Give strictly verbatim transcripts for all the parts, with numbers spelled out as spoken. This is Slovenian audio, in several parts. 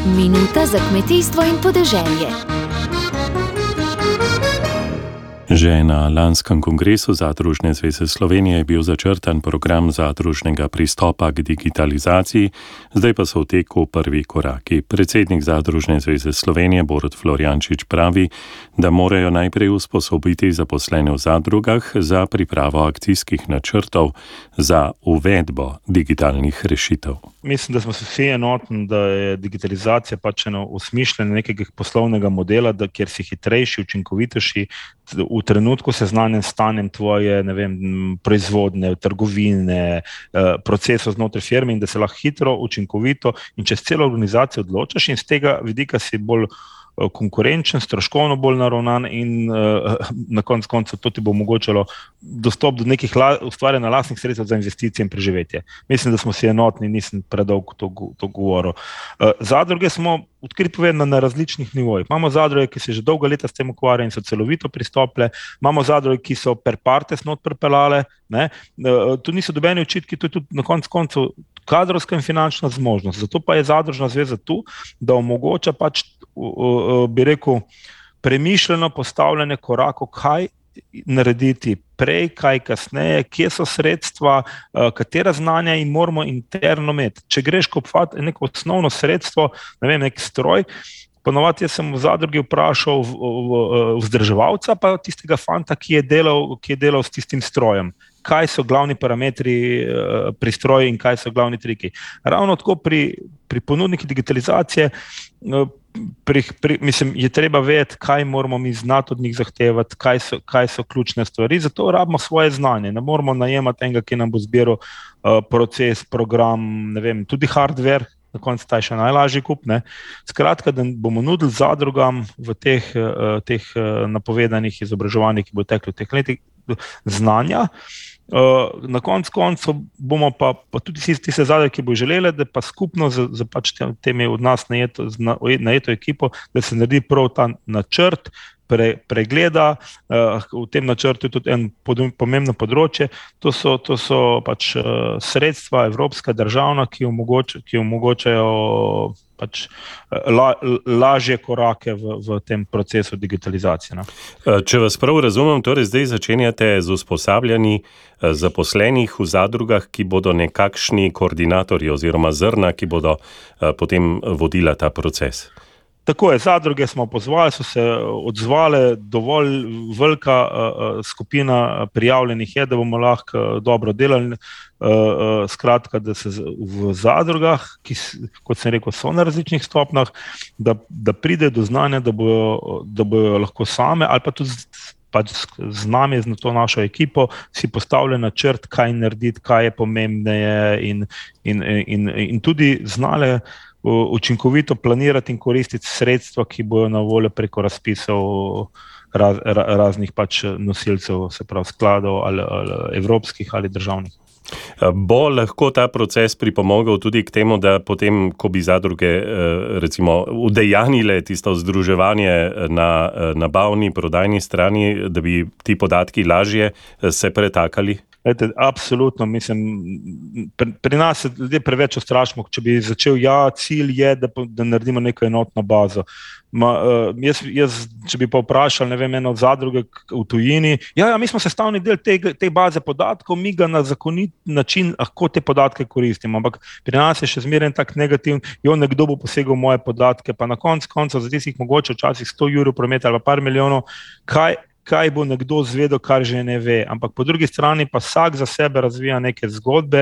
Minuta za kmetijstvo in podeželje. Že na lanskem kongresu Zadružne zveze Slovenije je bil začrtan program zadružnega pristopa k digitalizaciji, zdaj pa so v teku prvi koraki. Predsednik Zadružne zveze Slovenije Borut Florjančič pravi, da morajo najprej usposobiti zaposlene v zadrugah za pripravo akcijskih načrtov za uvedbo digitalnih rešitev. Mislim, da smo se vsi enotni, da je digitalizacija pač eno osmišljenje nekega poslovnega modela, da, kjer si hitrejši, učinkovitejši, v trenutku seznanjen s stanjem tvoje, ne vem, proizvodne, trgovine, procesov znotraj firme in da se lahko hitro, učinkovito in čez celo organizacijo odločaš in z tega vidika si bolj konkurenčen, stroškovno bolj naravnan in uh, na koncu koncev to ti bo omogočalo dostop do nekih la, ustvarjanja lastnih sredstev za investicije in preživetje. Mislim, da smo si enotni, nisem predolgo to, to govoril. Uh, zadruge smo odkrito povedano na različnih nivojih. Imamo zadruge, ki se že dolga leta s tem ukvarjajo in so celovito pristopile, imamo zadruge, ki so per partes not pripeljale, ne, uh, tu niso dobeni očitki, to je tudi na koncu koncev kadrovska in finančna zmožnost. Zato pa je Zadružna zveza tu, da omogoča pač, bi rekel, premišljeno postavljanje korakov, kaj narediti prej, kaj kasneje, kje so sredstva, katera znanja in moramo interno imeti. Če greš kopati neko osnovno sredstvo, ne vem, nek stroj, ponovadi jaz sem v zadrugi vprašal vzdrževalca, pa tistega fanta, ki je delal, ki je delal s tistim strojem. Kaj so glavni parametri pri stroju in kaj so glavni triki. Ravno tako pri, pri ponudniki digitalizacije pri, pri, mislim, je treba vedeti, kaj moramo mi znati od njih zahtevati, kaj so, kaj so ključne stvari, zato rabimo svoje znanje. Ne moramo najemati enega, ki nam bo zbiral uh, proces, program, ne vem, tudi hardware, na koncu ta je še najlažji kup. Ne. Skratka, da bomo nudili zadrugam v teh, uh, teh uh, napovedanih izobraževanjih, ki bo teklo v teh letih, znanja. Uh, na koncu koncu bomo pa, pa tudi tisti se zadaj, ki bo želeli, da pa skupno z, z pač temi od nas najeto, najeto ekipo, da se naredi prav ta načrt, pre, pregleda, uh, v tem načrtu je tudi en pomembno področje, to so, to so pač uh, sredstva evropska, državna, ki, omogoč, ki omogočajo pač la, lažje korake v, v tem procesu digitalizacije. Ne? Če vas prav razumem, torej zdaj začenjate z usposabljanji zaposlenih v zadrugah, ki bodo nekakšni koordinatorji oziroma zrna, ki bodo potem vodila ta proces. Tako je, zadruge smo pozvali, so se odzvale, dovolj velika uh, skupina prijavljenih je, da bomo lahko uh, dobro delali, uh, uh, skratka, da se v zadrugah, ki, kot sem rekel, so na različnih stopnjah, da, da pride do znanja, da bojo, da bojo lahko same ali pa tudi pač z nami, z to našo ekipo, si postavlja načrt, kaj narediti, kaj je pomembneje in, in, in, in tudi znale učinkovito planirati in koristiti sredstva, ki bojo na voljo preko razpisov raz, raznih pač nosilcev, se pravi skladov ali, ali evropskih ali državnih. Bo lahko ta proces pripomogel tudi k temu, da potem, ko bi zadruge recimo udejanile tisto združevanje na nabavni, prodajni strani, da bi ti podatki lažje se pretakali? Ete, absolutno, mislim, pri, pri nas se ljudje preveč ustrašimo, če bi začel, ja, cilj je, da, da naredimo neko enotno bazo. Ma, uh, jaz, jaz, če bi pa vprašal, ne vem, eno zadruge v tujini, ja, ja, mi smo sestavni del te, te baze podatkov, mi ga na zakonit način lahko te podatke koristimo, ampak pri nas je še zmeraj tak negativn, jo, nekdo bo posegel moje podatke, pa na koncu koncev za tistih mogoče včasih sto jurov prometa ali pa par milijonov, kaj kaj bo nekdo zvedel, kar že ne ve. Ampak po drugi strani pa vsak za sebe razvija neke zgodbe,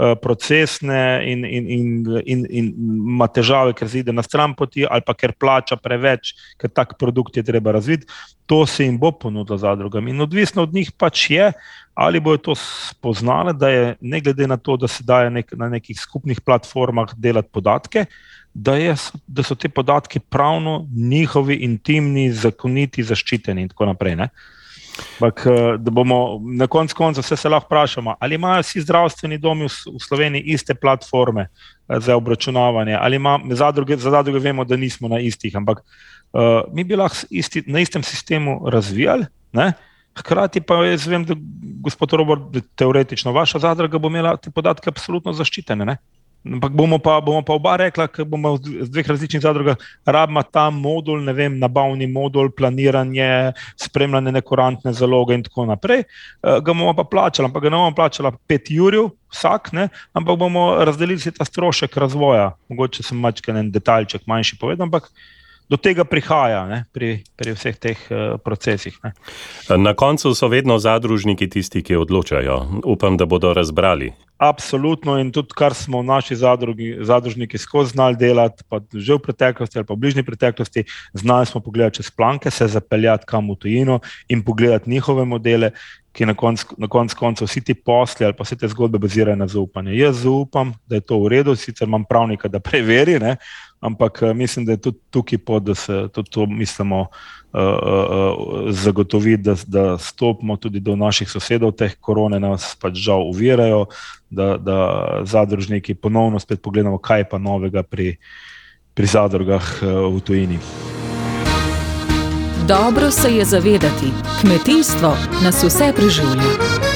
procesne in, in, in, in, in ima težave, ker zide na stran poti ali pa ker plača preveč, ker tak produkt je treba razviti. To se jim bo ponudilo zadrugam. In odvisno od njih pač je, ali bojo to spoznali, da je ne glede na to, da se daje nek, na nekih skupnih platformah delati podatke, Da, je, da so te podatki pravno njihovi, intimni, zakoniti, zaščiteni in tako naprej. Ne? Bak, da bomo na koncu konca vse se lahko vprašamo, ali imajo vsi zdravstveni domi v Sloveniji iste platforme za obračunavanje, ali ima, zadruge, za zadruge vemo, da nismo na istih, ampak uh, mi bi lahko isti, na istem sistemu razvijali, ne? Hkrati pa jaz vem, da gospod Robert, teoretično vaša zadruga bo imela te podatke absolutno zaščitene, ne? Ampak bomo pa, bomo pa oba rekla, ker bomo z dveh različnih zadrugah, rabimo ta modul, ne vem, nabavni modul, planiranje, spremljanje nekurantne zaloge in tako naprej, ga bomo pa plačali, ampak ga ne bomo plačali pet jurjev vsak, ne, ampak bomo razdelili si ta strošek razvoja. Mogoče sem mačken en detaljček manjši povedal, ampak do tega prihaja, ne, pri, pri vseh teh uh, procesih. Ne. Na koncu so vedno zadružniki tisti, ki odločajo. Upam, da bodo razbrali. Absolutno, in tudi kar smo v naši zadrugi, zadružniki skozi znali delati, pa že v preteklosti ali pa v bližnji preteklosti, znali smo pogledati čez planke, se zapeljati kam v tujino in pogledati njihove modele, ki na konc, na konc koncev vsi ti posli ali pa vse te zgodbe bazirajo na zaupanje. Jaz zaupam, da je to v redu, sicer imam pravnika, da preveri, ne, ampak mislim, da je tudi tukaj pot, da se tudi to mislimo uh, uh, zagotoviti, da, da stopimo tudi do naših sosedov, teh korone nas pač žal uvirajo, da, da zadružniki ponovno spet pogledamo, kaj je pa novega pri, pri zadrugah uh, v tujini. Dobro se je zavedati, kmetijstvo nas vse preživlja.